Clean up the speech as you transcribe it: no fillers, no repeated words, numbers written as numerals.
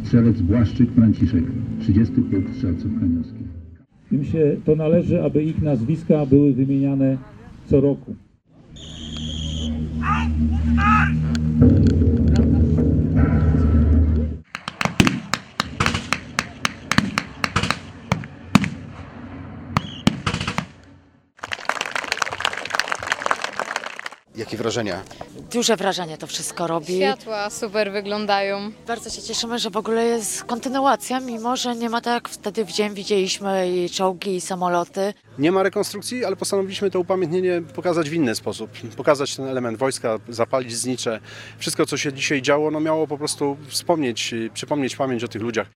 strzelec Błaszczyk Franciszek, 30 pułk strzelców kaniowskich. Im się to należy, aby ich nazwiska były wymieniane co roku. Jakie wrażenia? Duże wrażenie to wszystko robi. Światła super wyglądają. Bardzo się cieszymy, że w ogóle jest kontynuacja, mimo że nie ma tak jak wtedy w dzień widzieliśmy i czołgi, i samoloty. Nie ma rekonstrukcji, ale postanowiliśmy to upamiętnienie pokazać w inny sposób. Pokazać ten element wojska, zapalić znicze. Wszystko, co się dzisiaj działo, miało po prostu przypomnieć pamięć o tych ludziach.